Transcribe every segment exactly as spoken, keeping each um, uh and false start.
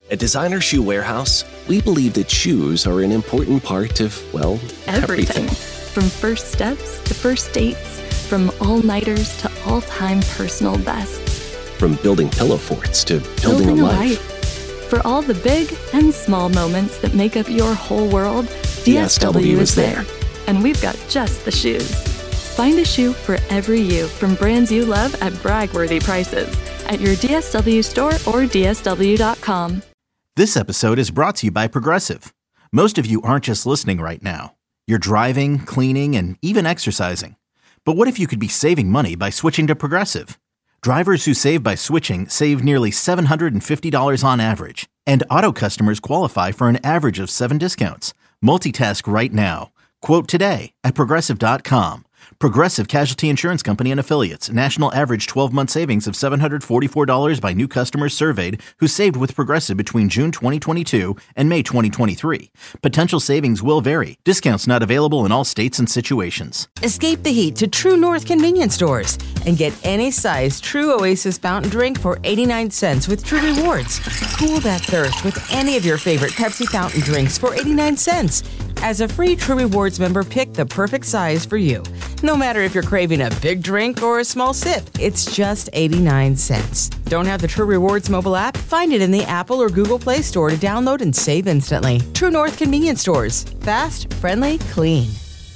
At Designer Shoe Warehouse, we believe that shoes are an important part of, well, everything. everything. From first steps to first dates, from all-nighters to all-time personal bests. From building pillow forts to building, Building a a life. life. For all the big and small moments that make up your whole world, D S W is there. And we've got just the shoes. Find a shoe for every you from brands you love at brag-worthy prices at your D S W store or D S W dot com. This episode is brought to you by Progressive. Most of you aren't just listening right now. You're driving, cleaning, and even exercising. But what if you could be saving money by switching to Progressive? Drivers who save by switching save nearly seven hundred fifty dollars on average. And auto customers qualify for an average of seven discounts. Multitask right now. Quote today at Progressive dot com. Progressive Casualty Insurance Company and Affiliates. National average twelve-month savings of seven hundred forty-four dollars by new customers surveyed who saved with Progressive between June twenty twenty-two and May twenty twenty-three. Potential savings will vary. Discounts not available in all states and situations. Escape the heat to True North convenience stores and get any size True Oasis fountain drink for eighty-nine cents with True Rewards. Cool that thirst with any of your favorite Pepsi fountain drinks for eighty-nine cents. As a free True Rewards member, pick the perfect size for you. No matter if you're craving a big drink or a small sip, it's just eighty-nine cents. Don't have the True Rewards mobile app? Find it in the Apple or Google Play Store to download and save instantly. True North convenience stores. Fast, friendly, clean.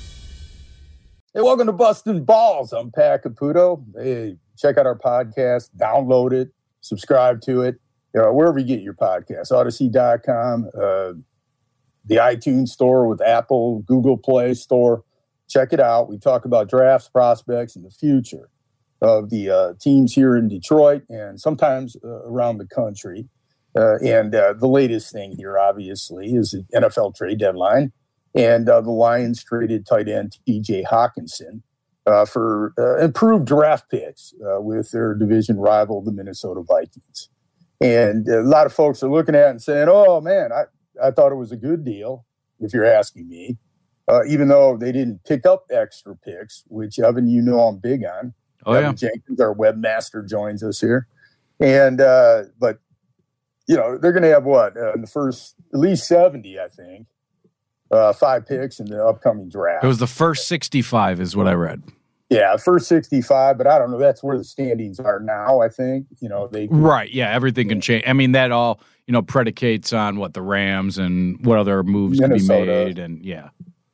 Hey, welcome to Bustin' Balls. I'm Pat Caputo. Hey, check out our podcast, download it, subscribe to it, you know, wherever you get your podcasts, Odyssey dot com, uh, the iTunes store with Apple, Google Play Store. Check it out. We talk about drafts, prospects, and the future of the uh, teams here in Detroit and sometimes uh, around the country. Uh, and uh, the latest thing here, obviously, is the N F L trade deadline. And uh, the Lions traded tight end T J Hockenson uh, for uh, improved draft picks uh, with their division rival, the Minnesota Vikings. And a lot of folks are looking at it and saying, oh, man, I, I thought it was a good deal, if you're asking me. Uh, even though they didn't pick up extra picks, which, Evan, you know I'm big on. Oh, Evan yeah. Jenkins, our webmaster, joins us here. And, uh, but, you know, they're going to have what? Uh, in the first, at least seventy, I think, uh, five picks in the upcoming draft. It was the first sixty-five is what I read. Yeah, first sixty-five, but I don't know. That's where the standings are now, I think. You know, they Right, yeah, everything can change. I mean, that all, you know, predicates on what the Rams and what other moves Minnesota. can be made, and yeah.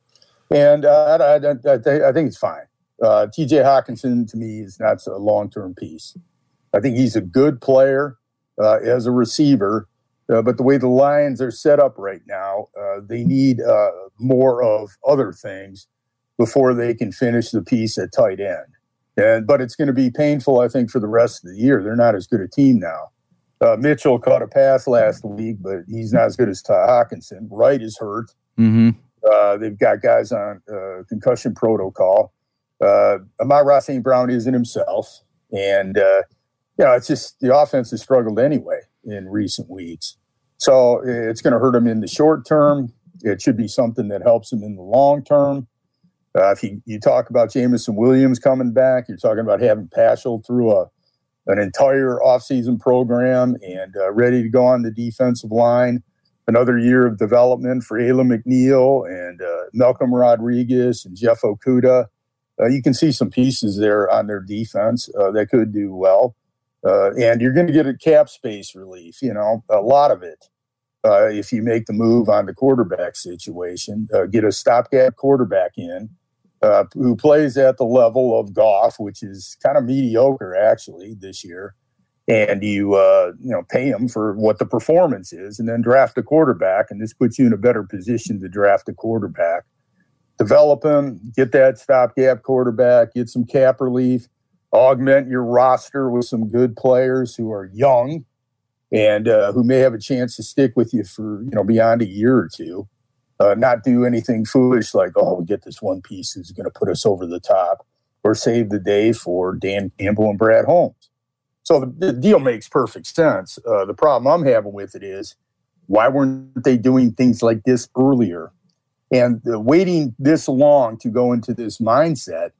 And uh, I, I, I, think, I think it's fine. Uh, T J Hockenson, to me, is not a long-term piece. I think he's a good player uh, as a receiver, uh, but the way the Lions are set up right now, uh, they need uh, more of other things before they can finish the piece at tight end. And But it's going to be painful, I think, for the rest of the year. They're not as good a team now. Uh, Mitchell caught a pass last week, but he's not as good as Ty Hockenson. Wright is hurt. Mm-hmm. Uh, they've got guys on uh, concussion protocol. Uh, Amon-Ra Saint Brown isn't himself. And, uh, you know, it's just the offense has struggled anyway in recent weeks. So it's going to hurt them in the short term. It should be something that helps them in the long term. Uh, if you, you talk about Jameson Williams coming back, you're talking about having Paschal through a an entire offseason program and uh, ready to go on the defensive line. Another year of development for Ayla McNeil and uh, Malcolm Rodriguez and Jeff Okudah. Uh, you can see some pieces there on their defense uh, that could do well. Uh, and you're going to get a cap space relief, you know, a lot of it. Uh, if you make the move on the quarterback situation, uh, get a stopgap quarterback in uh, who plays at the level of Goff, which is kind of mediocre actually this year. And you, uh, you know, pay him for what the performance is, and then draft a quarterback. And this puts you in a better position to draft a quarterback. Develop him, get that stopgap quarterback, get some cap relief, augment your roster with some good players who are young and uh, who may have a chance to stick with you for, you know, beyond a year or two. Uh, not do anything foolish like, oh, we get this one piece who's going to put us over the top, or save the day for Dan Campbell and Brad Holmes. So the, the deal makes perfect sense. Uh, the problem I'm having with it is, why weren't they doing things like this earlier? And uh, waiting this long to go into this mindset,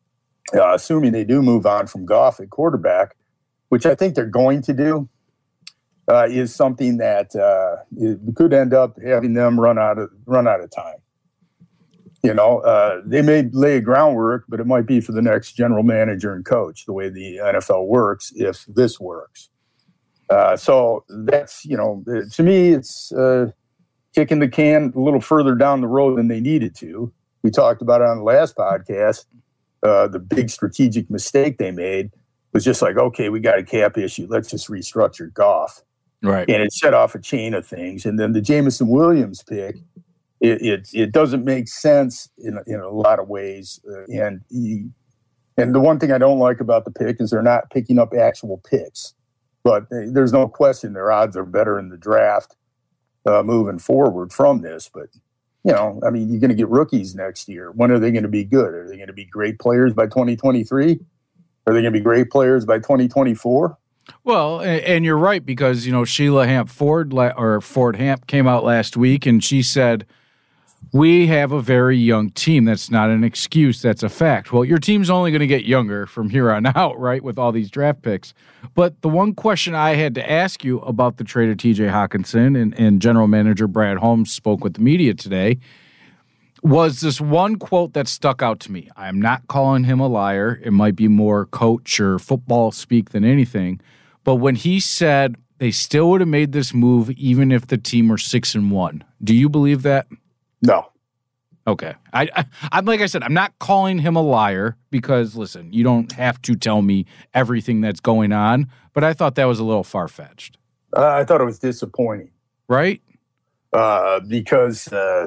uh, assuming they do move on from Goff at quarterback, which I think they're going to do, uh, is something that uh, it could end up having them run out of run out of time. You know, uh, they may lay groundwork, but it might be for the next general manager and coach, the way the N F L works, if this works. Uh, so that's, you know, to me, it's uh, kicking the can a little further down the road than they needed to. We talked about it on the last podcast. Uh, the big strategic mistake they made was just like, okay, we got a cap issue. Let's just restructure Goff. Right. And it set off a chain of things. And then the Jameson Williams pick, it it, it doesn't make sense in, in a lot of ways. Uh, and he, and the one thing I don't like about the pick is they're not picking up actual picks. But there's no question their odds are better in the draft uh, moving forward from this. But, you know, I mean, you're going to get rookies next year. When are they going to be good? Are they going to be great players by twenty twenty-three? Are they going to be great players by twenty twenty-four? Well, and you're right, because, you know, Sheila Hamp Ford or Ford Hamp came out last week and she said, we have a very young team. That's not an excuse. That's a fact. Well, your team's only going to get younger from here on out, right, with all these draft picks. But the one question I had to ask you about the trade of T J Hockenson, and, and general manager Brad Holmes spoke with the media today, was this one quote that stuck out to me. I'm not calling him a liar. It might be more coach or football speak than anything. But when he said they still would have made this move even if the team were six and one, do you believe that? No. Okay. I, I, I'm like I said, I'm not calling him a liar because, listen, you don't have to tell me everything that's going on, but I thought that was a little far-fetched. Uh, I thought it was disappointing. Right? Uh, because uh,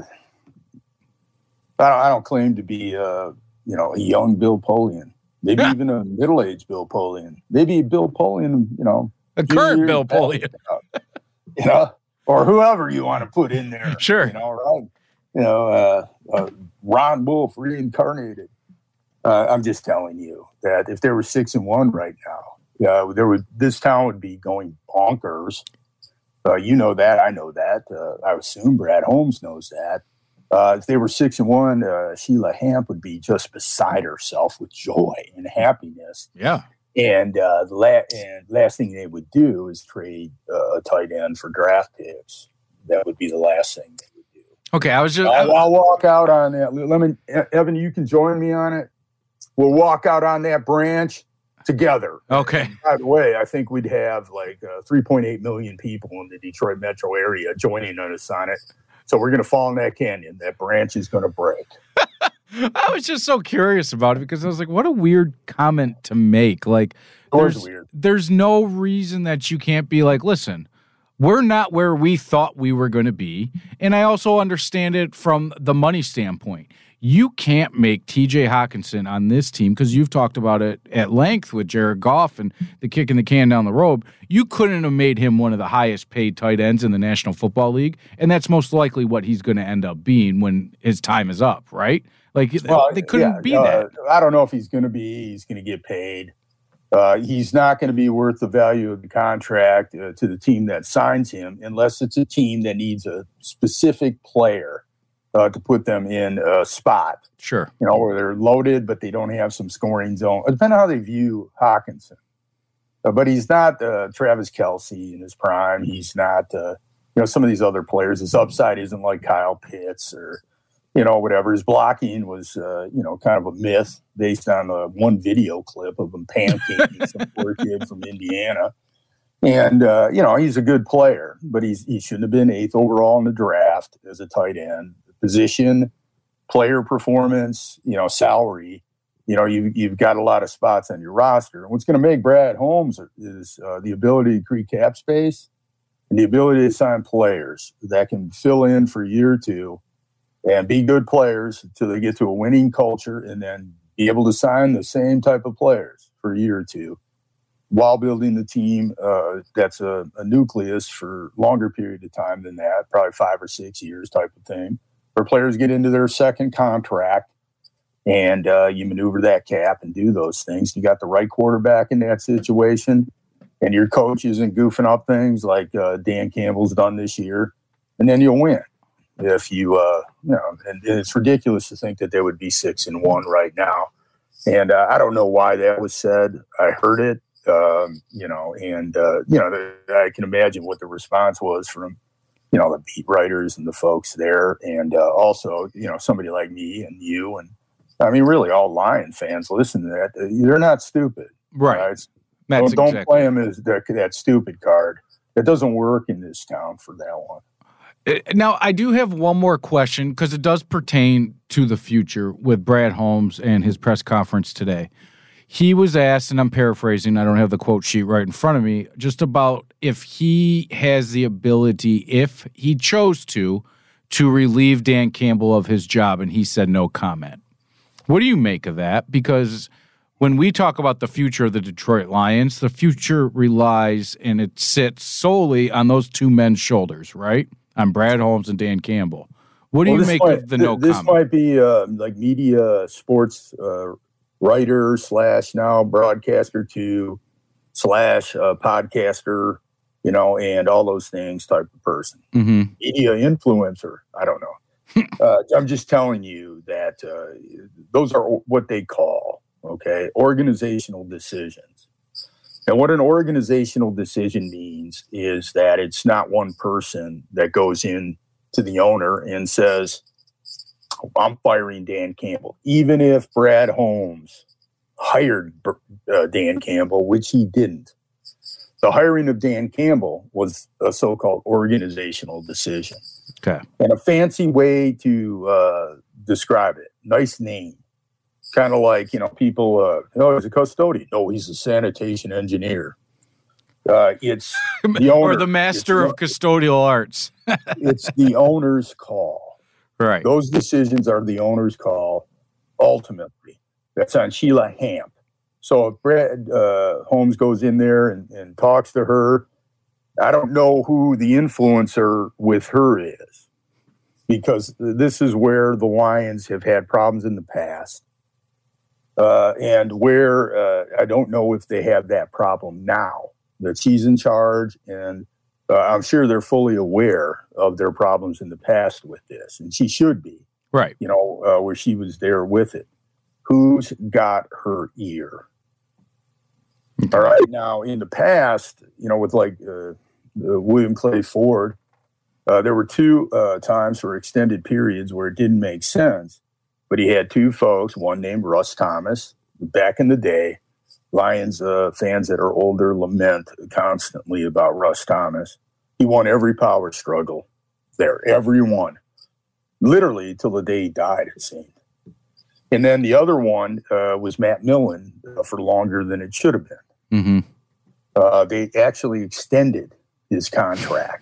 I, don't, I don't claim to be, uh, you know, a young Bill Polian. Maybe yeah. even a middle-aged Bill Polian. Maybe Bill Polian, you know. A current Bill Polian. You know, or whoever you want to put in there. Sure. You know, right? You know, uh, uh, Ron Wolf reincarnated. Uh, I'm just telling you that if there were six and one right now, uh, there would this town would be going bonkers. Uh, you know that, I know that. Uh, I assume Brad Holmes knows that. Uh, if they were six and one, uh, Sheila Hamp would be just beside herself with joy and happiness. Yeah. And uh, the la- and last thing they would do is trade uh, a tight end for draft picks. That would be the last thing they would do. Okay, I was just. I'll, I'll walk out on that. Let me, Evan, you can join me on it. We'll walk out on that branch together. Okay. And by the way, I think we'd have like uh, three point eight million people in the Detroit metro area joining us on it. So we're going to fall in that canyon. That branch is going to break. I was just so curious about it because I was like, what a weird comment to make. Like, there's, weird. there's no reason that you can't be like, listen, we're not where we thought we were going to be. And I also understand it from the money standpoint. You can't make T J Hockenson on this team because you've talked about it at length with Jared Goff and the kicking the can down the road. You couldn't have made him one of the highest paid tight ends in the National Football League, and that's most likely what he's going to end up being when his time is up, right? Like, well, they couldn't yeah, be uh, that. I don't know if he's going to be. He's going to get paid. Uh, he's not going to be worth the value of the contract uh, to the team that signs him unless it's a team that needs a specific player Uh, to put them in a spot. Sure. You know, where they're loaded, but they don't have some scoring zone. It depends on how they view Hockenson. Uh, but he's not uh, Travis Kelce in his prime. He's not, uh, you know, some of these other players. His upside isn't like Kyle Pitts or, you know, whatever. His blocking was, uh, you know, kind of a myth based on uh, one video clip of him pancaking some poor kid from Indiana. And, uh, you know, he's a good player, but he's he shouldn't have been eighth overall in the draft as a tight end. Position, player performance, you know, salary, you know, you, you've got a lot of spots on your roster. And what's going to make Brad Holmes is uh, the ability to create cap space and the ability to sign players that can fill in for a year or two and be good players until they get to a winning culture and then be able to sign the same type of players for a year or two while building the team uh, that's a, a nucleus for longer period of time than that, probably five or six years type of thing. Where players get into their second contract and uh, you maneuver that cap and do those things. You got the right quarterback in that situation, and your coach isn't goofing up things like uh, Dan Campbell's done this year, and then you'll win. If you, uh, you know, and, and it's ridiculous to think that they would be six and one right now. And uh, I don't know why that was said. I heard it. um, you know, and, uh, you know, the, I can imagine what the response was from, you know, the beat writers and the folks there. And uh, also, you know, somebody like me and you. And I mean, really all Lion fans listen to that. They're not stupid. Right. right? That's don't, don't exactly. play them as that, that stupid card. It doesn't work in this town for that one. Now, I do have one more question because it does pertain to the future with Brad Holmes and his press conference today. He was asked, and I'm paraphrasing, I don't have the quote sheet right in front of me, just about if he has the ability, if he chose to, to relieve Dan Campbell of his job, and he said no comment. What do you make of that? Because when we talk about the future of the Detroit Lions, the future relies and it sits solely on those two men's shoulders, right? On Brad Holmes and Dan Campbell. What do well, you make might, of the no this comment? This might be uh, like media sports uh, writer slash now broadcaster to slash uh, podcaster, you know, and all those things type of person. Mm-hmm. Media influencer. I don't know. uh, I'm just telling you that uh, those are what they call, okay, organizational decisions. And what an organizational decision means is that it's not one person that goes in to the owner and says, I'm firing Dan Campbell. Even if Brad Holmes hired uh, Dan Campbell, which he didn't. The hiring of Dan Campbell was a so-called organizational decision. Okay. And a fancy way to uh, describe it. Nice name. Kind of like, you know, people, uh, oh, he's a custodian. No, he's a sanitation engineer. Uh, it's the owner. Or the master of custodial arts. It's the owner's call. Right. Those decisions are the owner's call, ultimately. That's on Sheila Hamp. So if Brad uh, Holmes goes in there and, and talks to her, I don't know who the influencer with her is, because this is where the Lions have had problems in the past. Uh, and where uh, I don't know if they have that problem now that she's in charge, and uh, I'm sure they're fully aware of their problems in the past with this, and she should be, right? You know, uh, where she was there with it. Who's got her ear? Okay. All right. Now, in the past, you know, with like uh, uh, William Clay Ford, uh, there were two uh, times for extended periods where it didn't make sense. But he had two folks, one named Russ Thomas. Back in the day, Lions uh, fans that are older lament constantly about Russ Thomas. He won every power struggle there, every one. Literally till the day he died, it seemed. And then the other one uh, was Matt Millen uh, for longer than it should have been. Mm-hmm. Uh, they actually extended his contract.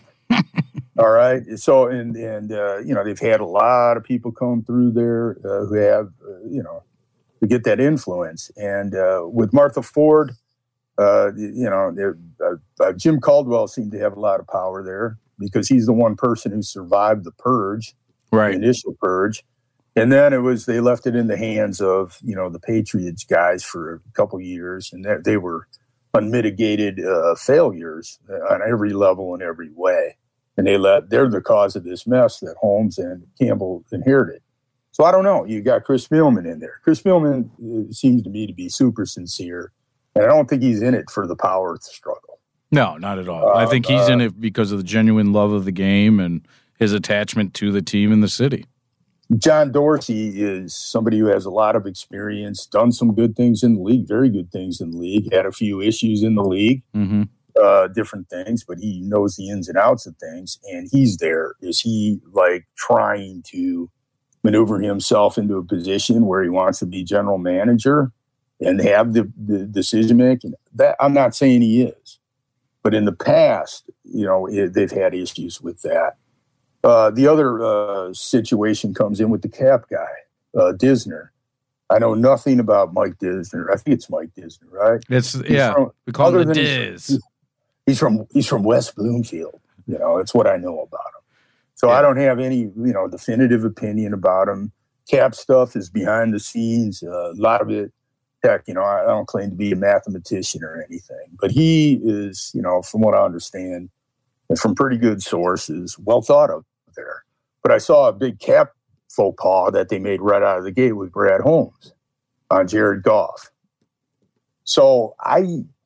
All right. So, and, and uh, you know, they've had a lot of people come through there uh, who have, uh, you know, to get that influence. And uh, with Martha Ford, uh, you know, uh, uh, Jim Caldwell seemed to have a lot of power there because he's the one person who survived the purge, right? The initial purge. And then it was, they left it in the hands of, you know, the Patriots guys for a couple of years. And they were unmitigated uh, failures on every level and every way. And they let, they're the cause of this mess that Holmes and Campbell inherited. So I don't know. You got Chris Spielman in there. Chris Spielman uh, seems to me to be super sincere. And I don't think he's in it for the power struggle. No, not at all. Uh, I think he's uh, in it because of the genuine love of the game and his attachment to the team and the city. John Dorsey is somebody who has a lot of experience, done some good things in the league, very good things in the league, had a few issues in the league. Mm-hmm. Uh, different things, but he knows the ins and outs of things, and he's there. Is he like trying to maneuver himself into a position where he wants to be general manager and have the, the decision making? That I'm not saying he is, but in the past, you know, it, they've had issues with that. Uh, the other uh, situation comes in with the cap guy, uh, Disner. I know nothing about Mike Disner. I think it's Mike Disner, right? It's he's yeah. From, we call him the Diz. He's, he's from he's from West Bloomfield. You know, it's what I know about him. So yeah. I don't have any, you know, definitive opinion about him. Cap stuff is behind the scenes. Uh, a lot of it, heck, you know, I, I don't claim to be a mathematician or anything, but he is, you know, from what I understand, and from pretty good sources, well thought of there. But I saw a big cap faux pas that they made right out of the gate with Brad Holmes on Jared Goff. So I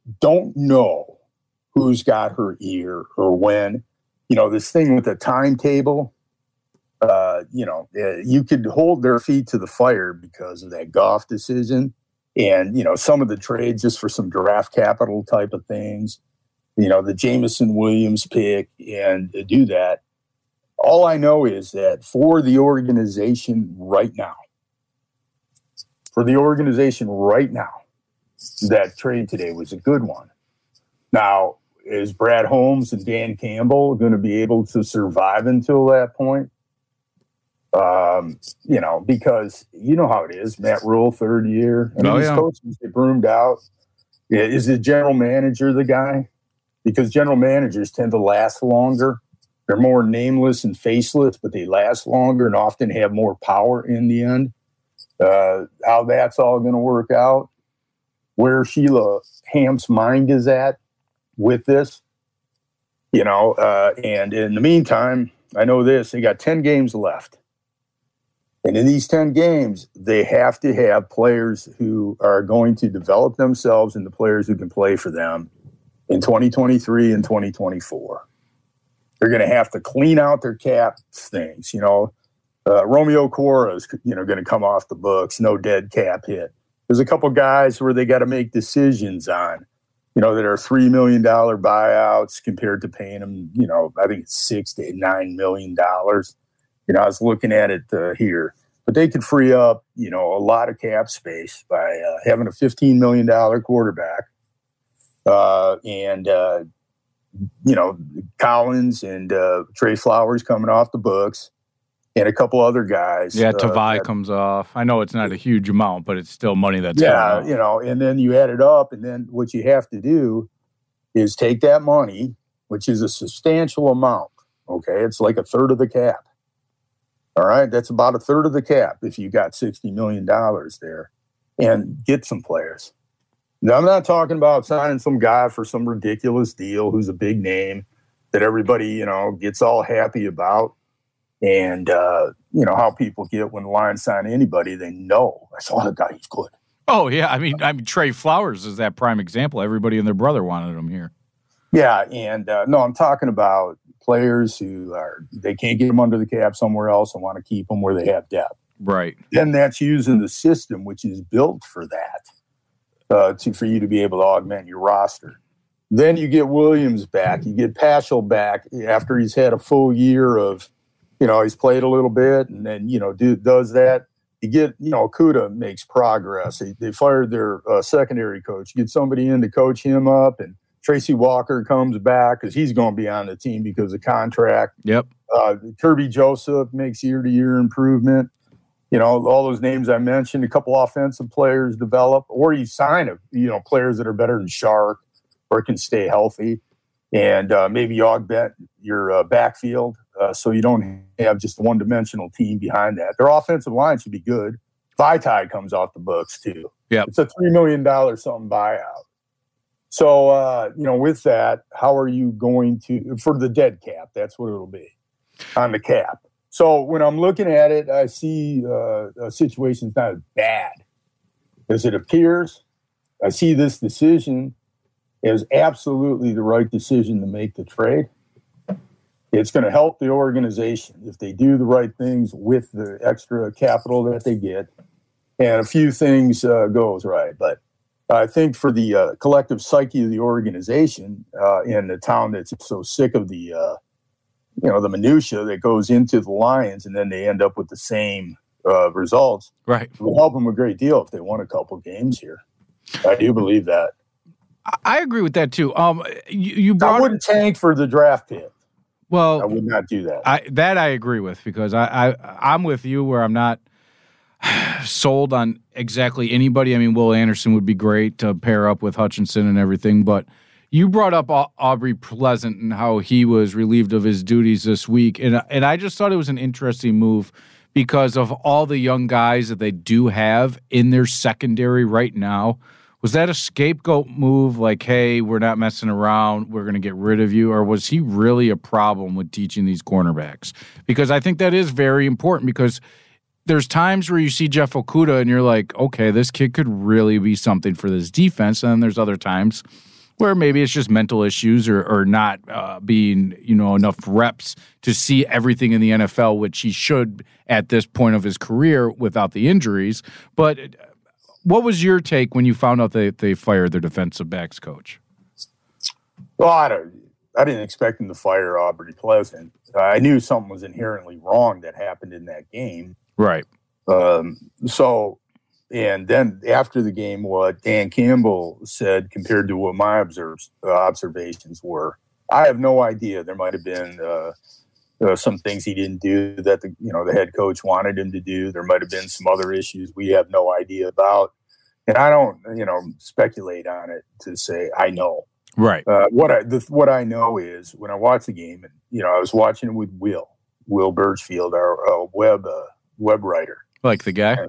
don't know who's got her ear or when. You know, this thing with the timetable, uh, you know, uh, you could hold their feet to the fire because of that Goff decision and, you know, some of the trades just for some draft capital type of things, you know, the Jameson Williams pick and uh, do that. All I know is that for the organization right now, for the organization right now, that trade today was a good one. Now, is Brad Holmes and Dan Campbell going to be able to survive until that point? Um, you know, because you know how it is. Matt Rule, third year. I mean, oh, these yeah. coaches get broomed out. Yeah, is the general manager the guy? Because general managers tend to last longer. They're more nameless and faceless, but they last longer and often have more power in the end. Uh, how that's all going to work out, where Sheila Hamp's mind is at with this, you know, uh, and in the meantime, I know this, they got ten games left. And in these ten games, they have to have players who are going to develop themselves into players who can play for them in twenty twenty-three and twenty twenty-four. They're going to have to clean out their cap things, you know. Uh, Romeo Cora is, you know, going to come off the books, no dead cap hit. There's a couple guys where they got to make decisions on, you know, that are three million dollars buyouts compared to paying them, you know, I think it's six to nine million dollars. You know, I was looking at it uh, here, but they could free up, you know, a lot of cap space by uh, having a fifteen million dollars quarterback uh, and, uh, you know, Collins and uh, Trey Flowers coming off the books and a couple other guys. Yeah, Tavai uh, that, comes off. I know it's not a huge amount, but it's still money that's yeah, you know, and then you add it up, and then what you have to do is take that money, which is a substantial amount. Okay, it's like a third of the cap. All right, that's about a third of the cap if you got sixty million dollars there, and get some players. Now, I'm not talking about signing some guy for some ridiculous deal who's a big name that everybody, you know, gets all happy about. And, uh, you know, how people get when the Lions sign anybody, they know. I saw the guy, he's good. Oh, yeah. I mean, I mean, Trey Flowers is that prime example. Everybody and their brother wanted him here. Yeah, and uh, no, I'm talking about players who are, they can't get them under the cap somewhere else and want to keep them where they have depth. Right. Then that's using the system, which is built for that, uh, to for you to be able to augment your roster. Then you get Williams back. You get Paschal back after he's had a full year of, you know, he's played a little bit and then, you know, do, does that. You get, you know, Kuda makes progress. They, they fired their uh, secondary coach. You get somebody in to coach him up, and Tracy Walker comes back because he's going to be on the team because of contract. Yep. Uh, Kirby Joseph makes year-to-year improvement. You know, all those names I mentioned, a couple offensive players develop, or you sign, a, you know, players that are better than Shark or can stay healthy. And uh, maybe you augment your uh, backfield uh, so you don't have just a one-dimensional team behind that. Their offensive line should be good. Vitae comes off the books, too. Yep. It's a three million dollars something buyout. So, uh, you know, with that, how are you going to – for the dead cap, that's what it'll be on the cap. So when I'm looking at it, I see uh, a situation's not as bad as it appears. I see this decision is absolutely the right decision to make the trade. It's going to help the organization if they do the right things with the extra capital that they get, and a few things uh, goes right. But I think for the uh, collective psyche of the organization uh, in the town that's so sick of the, uh, you know, the minutia that goes into the Lions, and then they end up with the same uh, results. Right, it will help them a great deal if they won a couple games here. I do believe that. I agree with that too. Um, you, you brought. I wouldn't tank for the draft pick. Well, I would not do that. I, that I agree with because I, I I'm with you where I'm not sold on exactly anybody. I mean, Will Anderson would be great to pair up with Hutchinson and everything, but you brought up Aubrey Pleasant and how he was relieved of his duties this week, and and I just thought it was an interesting move because of all the young guys that they do have in their secondary right now. Was that a scapegoat move like, hey, we're not messing around, we're going to get rid of you? Or was he really a problem with teaching these cornerbacks? Because I think that is very important because there's times where you see Jeff Okudah and you're like, okay, this kid could really be something for this defense. And then there's other times where maybe it's just mental issues or, or not uh, being, you know, enough reps to see everything in the N F L, which he should at this point of his career without the injuries. But what was your take when you found out they, they fired their defensive backs coach? Well, I, don't, I didn't expect him to fire Aubrey Pleasant. I knew something was inherently wrong that happened in that game. Right. Um, so, and then after the game, what Dan Campbell said compared to what my observes, uh, observations were, I have no idea. There might have been uh, uh, some things he didn't do that the you know the head coach wanted him to do. There might have been some other issues we have no idea about, and I don't you know speculate on it to say I know. Right. Uh, what I the, what I know is when I watch the game, and you know I was watching it with Will Will Birchfield, our uh, web uh, web writer. Like the guy?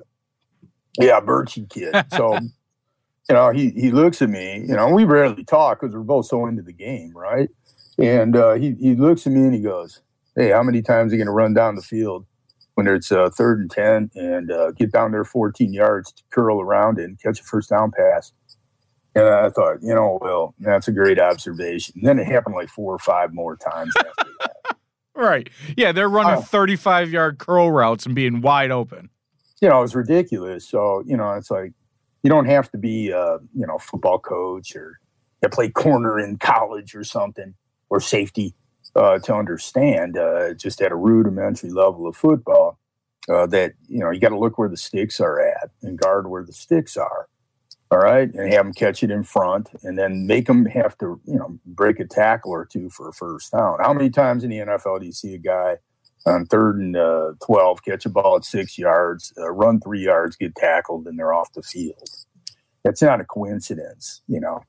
Yeah, Birchie kid. So, you know, he, he looks at me, you know, we rarely talk because we're both so into the game, right? And uh, he, he looks at me and he goes, hey, how many times are you going to run down the field when it's uh, third and ten and uh, get down there fourteen yards to curl around and catch a first down pass? And I thought, you know, well, that's a great observation. And then it happened like four or five more times after that. Right. Yeah, they're running uh, thirty-five-yard curl routes and being wide open. You know, it's ridiculous. So, you know, it's like you don't have to be a, you know, football coach or you play corner in college or something or safety uh, to understand uh, just at a rudimentary level of football uh, that, you know, you got to look where the sticks are at and guard where the sticks are. All right. And have them catch it in front and then make them have to, you know, break a tackle or two for a first down. How many times in the N F L do you see a guy on third and uh, twelve, catch a ball at six yards, uh, run three yards, get tackled, and they're off the field? That's not a coincidence, you know.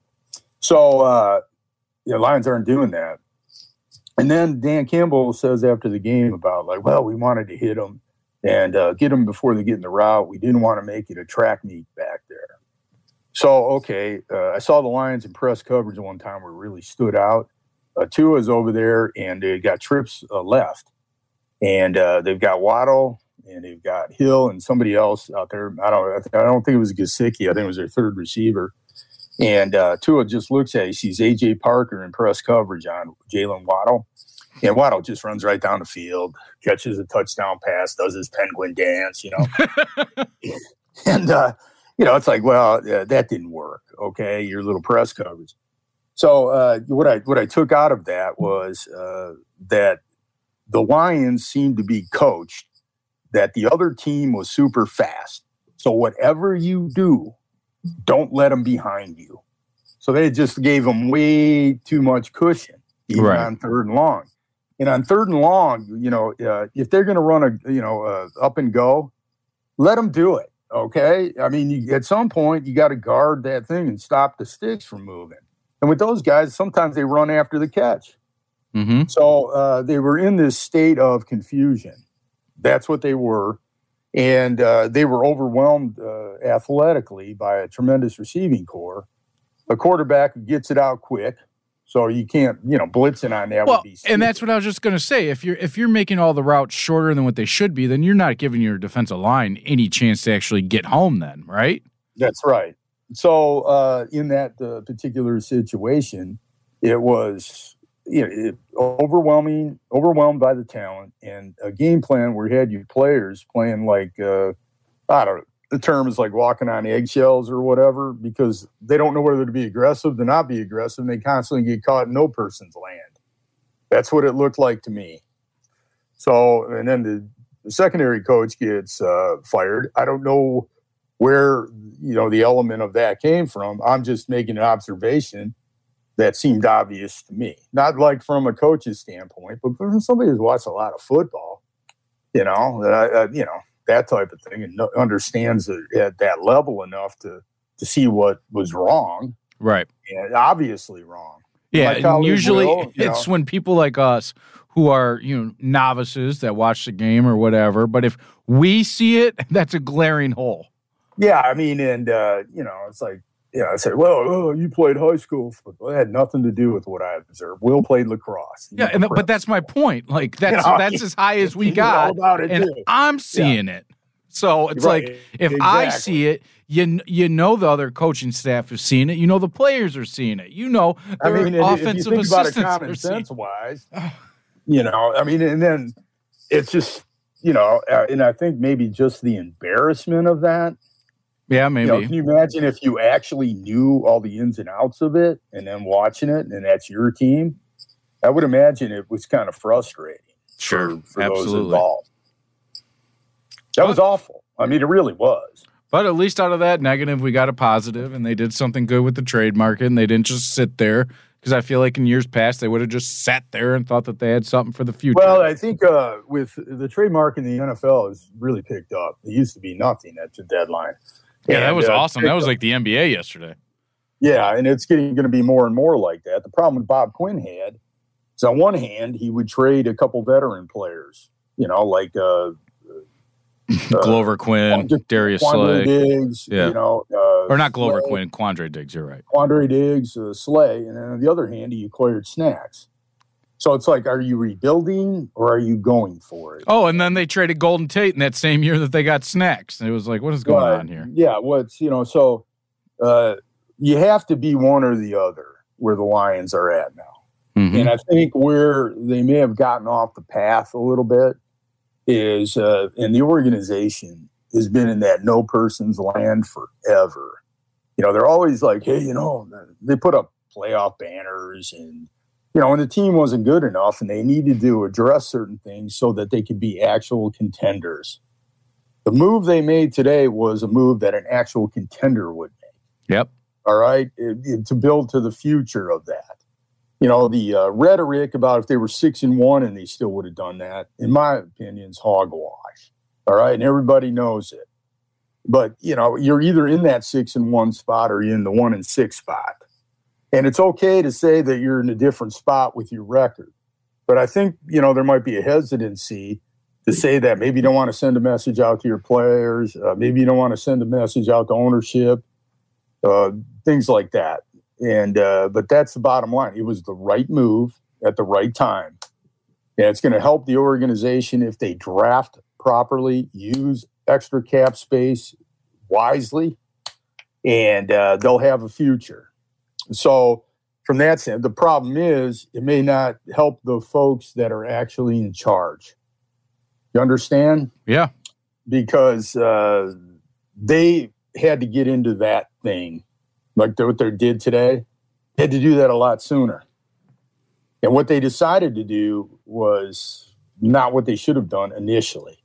So, uh, the Lions aren't doing that. And then Dan Campbell says after the game about, like, well, we wanted to hit them and uh, get them before they get in the route. We didn't want to make it a track meet back there. So, okay, uh, I saw the Lions in press coverage one time where it really stood out. Uh, Tua's over there, and they got trips uh, left. And uh, they've got Waddle, and they've got Hill, and somebody else out there. I don't. I don't think it was Gesicki. I think it was their third receiver. And uh, Tua just looks at it. He sees A J Parker in press coverage on Jalen Waddle, and Waddle just runs right down the field, catches a touchdown pass, does his penguin dance, you know. and uh, you know, it's like, well, uh, that didn't work. Okay, your little press coverage. So uh, what I what I took out of that was uh, that. The Lions seemed to be coached that the other team was super fast. So whatever you do, don't let them behind you. So they just gave them way too much cushion, even right. on third and long. And on third and long, you know, uh, if they're going to run a, you know, uh, up and go, let them do it. Okay. I mean, you, at some point you got to guard that thing and stop the sticks from moving. And with those guys, sometimes they run after the catch. Mm-hmm. So uh, they were in this state of confusion. That's what they were. And uh, they were overwhelmed uh, athletically by a tremendous receiving core. A quarterback who gets it out quick. So you can't, you know, blitzing on that well, would be stupid. And that's what I was just going to say. If you're if you're making all the routes shorter than what they should be, then you're not giving your defensive line any chance to actually get home then, right? That's right. So uh, in that uh, particular situation, it was... You know, it, overwhelming, overwhelmed by the talent and a game plan where you had your players playing like, uh, I don't know, the term is like walking on eggshells or whatever, because they don't know whether to be aggressive, to not be aggressive, and they constantly get caught in no person's land. That's what it looked like to me. So, and then the, the secondary coach gets uh, fired. I don't know where, you know, the element of that came from. I'm just making an observation that seemed obvious to me. Not like from a coach's standpoint, but from somebody who's watched a lot of football, you know, uh, uh, you know, that type of thing, and understands it at that level enough to to see what was wrong. Right. And obviously wrong. Yeah, and usually will, it's know, when people like us who are, you know, novices that watch the game or whatever, but if we see it, that's a glaring hole. Yeah, I mean, and, uh, you know, it's like, yeah, I said, well, oh, you played high school football. It had nothing to do with what I observed. Will played lacrosse. Yeah, and but that's my point. Like, that's you know, that's as high as we got, about it and too. I'm seeing yeah. it. So it's Right. like if Exactly. I see it, you you know the other coaching staff is seeing it. You know the players are seeing it. You know I their mean, and offensive if you think about it assistants common are seeing sense wise, you know, I mean, and then it's just, you know, uh, and I think maybe just the embarrassment of that. Yeah, maybe. You know, can you imagine if you actually knew all the ins and outs of it and then watching it and that's your team? I would imagine it was kind of frustrating Sure, for, for absolutely. those involved. That was awful. I mean, it really was. But at least out of that negative, we got a positive, and they did something good with the trade market, and they didn't just sit there. Because I feel like in years past, they would have just sat there and thought that they had something for the future. Well, I think uh, with the trade market in the N F L has really picked up. It used to be nothing at the deadline. yeah, that And, was uh, awesome. That picked was up. like the N B A yesterday. Yeah, and it's getting going to be more and more like that. The problem Bob Quinn had is on one hand, he would trade a couple veteran players, you know, like uh, Glover Quinn, Quandre- Darius Quandre Slay. Diggs, Yeah. you know. Uh, Or not Glover Slay, Quinn, Quandre Diggs, you're right. Quandre Diggs, uh, Slay. And then on the other hand, he acquired Snacks. So it's like, are you rebuilding or are you going for it? Oh, and then they traded Golden Tate in that same year that they got Snacks. And it was like, what is going But, on here? Yeah, what's, you know, so uh, you have to be one or the other where the Lions are at now. Mhm. And I think where they may have gotten off the path a little bit is, uh, and the organization has been in that no person's land forever. You know, they're always like, hey, you know, they put up playoff banners and, you know, when the team wasn't good enough and they needed to address certain things so that they could be actual contenders. The move they made today was a move that an actual contender would make. Yep. All right, it, it, to build to the future of that. You know, the uh, rhetoric about if they were six and one and they still would have done that, in my opinion, is hogwash. All right, and everybody knows it. But you know, you're either in that six and one spot or you're in the one and six spot, and it's okay to say that you're in a different spot with your record. But I think you know there might be a hesitancy to say that maybe you don't want to send a message out to your players, uh, maybe you don't want to send a message out to ownership. Uh, things like that. And, uh, but that's the bottom line. It was the right move at the right time. And it's going to help the organization if they draft properly, use extra cap space wisely, and uh, they'll have a future. So from that sense, the problem is it may not help the folks that are actually in charge. You understand? Yeah. Because uh, they had to get into that thing like what they did today. They had to do that a lot sooner. And what they decided to do was not what they should have done initially.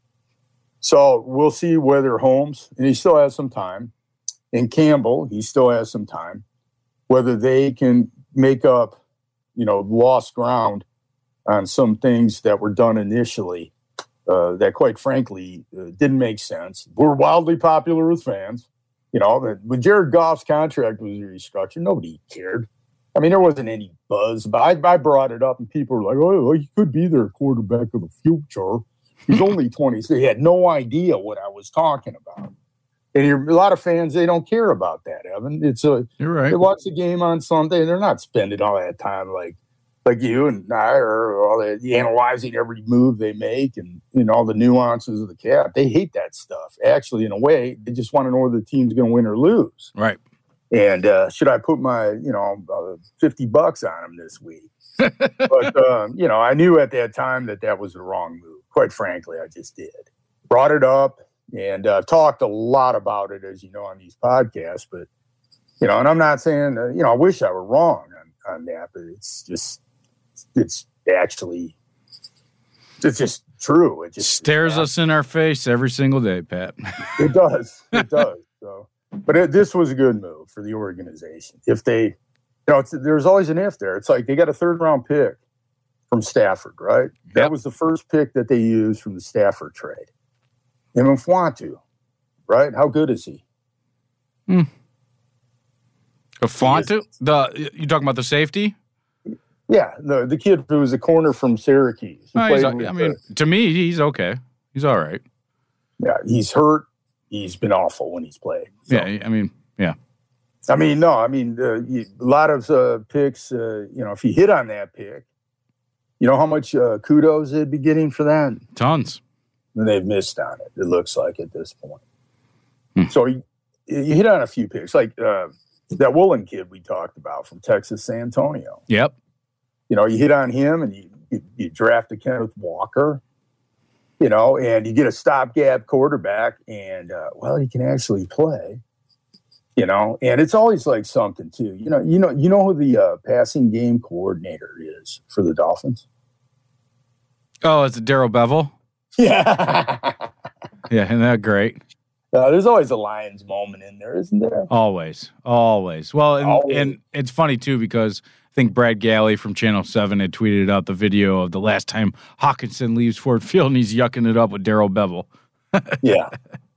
So we'll see whether Holmes, and he still has some time, and Campbell, he still has some time, whether they can make up, you know, lost ground on some things that were done initially uh, that, quite frankly, uh, didn't make sense. Were wildly popular with fans. You know, when Jared Goff's contract was restructured, nobody cared. I mean, there wasn't any buzz. But I, I brought it up, and people were like, oh, he could be their quarterback of the future. He's only twenty. So they had no idea what I was talking about. And you're, a lot of fans, they don't care about that, Evan. It's a, You're right. They watch the game on Sunday, and they're not spending all that time like like you and I are all that, analyzing every move they make and you know all the nuances of the cap. They hate that stuff. Actually, in a way, they just want to know whether the team's going to win or lose. Right. And uh, should I put my you know uh, fifty bucks on them this week? But uh, you know, I knew at that time that that was the wrong move. Quite frankly, I just did. Brought it up and uh, talked a lot about it, as you know, on these podcasts. But you know, and I'm not saying uh, you know I wish I were wrong on, on that, but it's just it's actually it's just true. It just Stares us in our face every single day, Pat. It does. It does. So, but it, this was a good move for the organization. If they, you know, it's, there's always an if there. It's like they got a third round pick from Stafford, right? Yep. That was the first pick that they used from the Stafford trade. And Mfwatu, right? How good is he? Hmm. Fontu? The you talking about the safety? Yeah, the the kid who was a corner from Syracuse. Oh, he's, I with mean, the, to me, he's okay. He's all right. yeah, he's hurt. He's been awful when he's played. So. Yeah, I mean, yeah. I mean, no, I mean, uh, you, a lot of uh, picks, uh, you know, if you hit on that pick, you know how much uh, kudos they'd be getting for that? Tons. and they've missed on it. It looks like at this point. Hmm. So you, you hit on a few picks, like uh, that Woolen kid we talked about from Texas San Antonio. Yep. You know, you hit on him, and you you, you draft a Kenneth Walker. You know, and you get a stopgap quarterback, and uh, well, he can actually play. You know, and it's always like something too. You know, you know, you know who the uh, passing game coordinator is for the Dolphins? Oh, it's Darrell Bevell. Yeah, yeah, isn't that great? Uh, there's always a Lions moment in there, isn't there? Always, always. Well, and, always. and it's funny too because I think Brad Galley from Channel Seven had tweeted out the video of the last time Hawkinson leaves Ford Field, and he's yucking it up with Darrell Bevell. Yeah.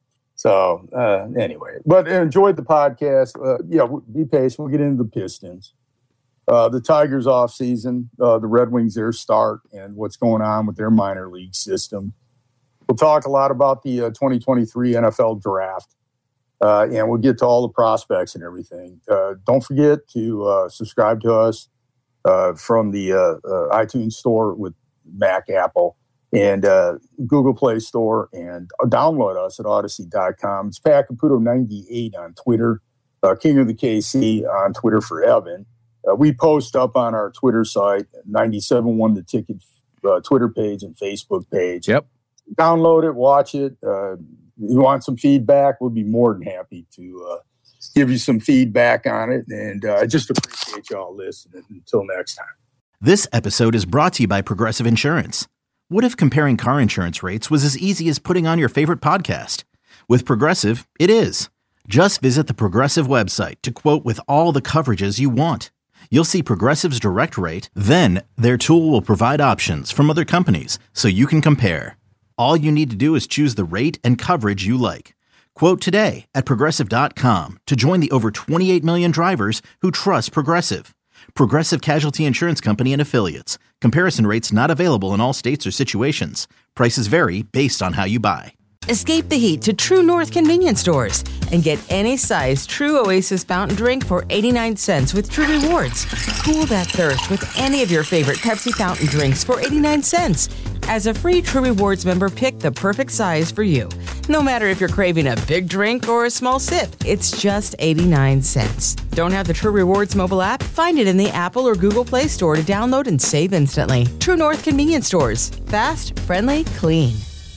So uh, anyway, but enjoyed the podcast. Uh, yeah, be patient. We'll get into the Pistons, uh, the Tigers off season, uh, the Red Wings their start, and what's going on with their minor league system. We'll talk a lot about the uh, twenty twenty-three N F L draft, uh, and we'll get to all the prospects and everything. Uh, don't forget to uh, subscribe to us uh, from the uh, uh, iTunes store with Mac, Apple, and uh, Google Play Store, and uh, download us at Odyssey dot com. It's Pat Caputo ninety-eight on Twitter, uh, King of the K C on Twitter for Evan. Uh, we post up on our Twitter site, ninety-seven point one The Ticket uh, Twitter page and Facebook page. Yep. Download it, watch it. Uh, you want some feedback, we'll be more than happy to uh, give you some feedback on it. And uh, I just appreciate y'all listening. Until next time. This episode is brought to you by Progressive Insurance. What if comparing car insurance rates was as easy as putting on your favorite podcast? With Progressive, it is. Just visit the Progressive website to quote with all the coverages you want. You'll see Progressive's direct rate, then their tool will provide options from other companies so you can compare. All you need to do is choose the rate and coverage you like. Quote today at Progressive dot com to join the over twenty-eight million drivers who trust Progressive. Progressive Casualty Insurance Company and Affiliates. Comparison rates not available in all states or situations. Prices vary based on how you buy. Escape the heat to True North convenience stores and get any size True Oasis fountain drink for eighty-nine cents with True Rewards. Cool that thirst with any of your favorite Pepsi fountain drinks for eighty-nine cents. As a free True Rewards member, pick the perfect size for you. No matter if you're craving a big drink or a small sip, it's just eighty-nine cents. Don't have the True Rewards mobile app? Find it in the Apple or Google Play Store to download and save instantly. True North convenience stores. Fast, friendly, clean.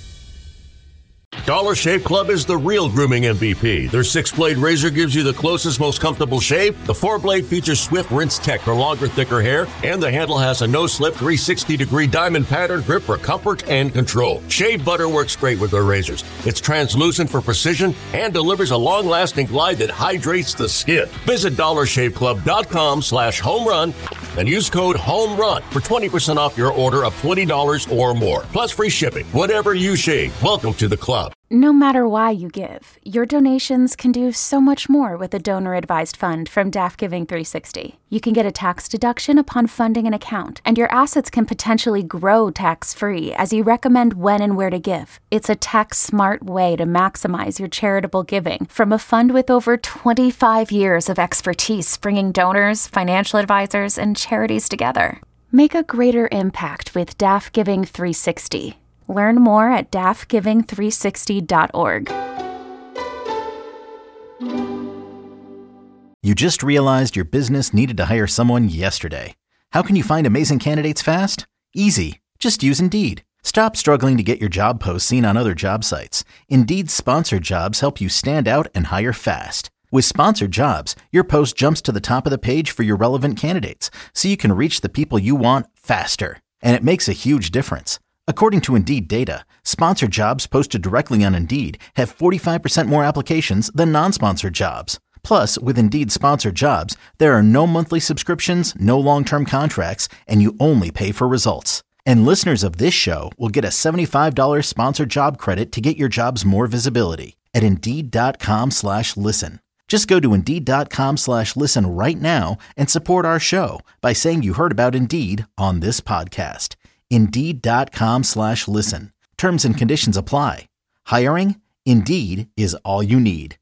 Dollar Shave Club is the real grooming M V P. Their six-blade razor gives you the closest, most comfortable shave. The four-blade features swift rinse tech for longer, thicker hair. And the handle has a no-slip three hundred sixty degree diamond pattern grip for comfort and control. Shave butter works great with their razors. It's translucent for precision and delivers a long-lasting glide that hydrates the skin. Visit dollar shave club dot com slash home run and use code HOMERUN for twenty percent off your order of twenty dollars or more. Plus free shipping. Whatever you shave, welcome to the club. No matter why you give, your donations can do so much more with a donor-advised fund from D A F Giving three sixty. You can get a tax deduction upon funding an account, and your assets can potentially grow tax-free as you recommend when and where to give. It's a tax-smart way to maximize your charitable giving from a fund with over twenty-five years of expertise bringing donors, financial advisors, and charities together. Make a greater impact with D A F Giving three sixty. Learn more at D A F giving three sixty dot org. You just realized your business needed to hire someone yesterday. How can you find amazing candidates fast? Easy. Just use Indeed. Stop struggling to get your job posts seen on other job sites. Indeed's sponsored jobs help you stand out and hire fast. With sponsored jobs, your post jumps to the top of the page for your relevant candidates, so you can reach the people you want faster. And it makes a huge difference. According to Indeed data, sponsored jobs posted directly on Indeed have forty-five percent more applications than non-sponsored jobs. Plus, with Indeed sponsored jobs, there are no monthly subscriptions, no long-term contracts, and you only pay for results. And listeners of this show will get a seventy-five dollars sponsored job credit to get your jobs more visibility at Indeed.com slash listen. Just go to Indeed.com slash listen right now and support our show by saying you heard about Indeed on this podcast. Indeed.com slash listen. Terms and conditions apply. Hiring? Indeed is all you need.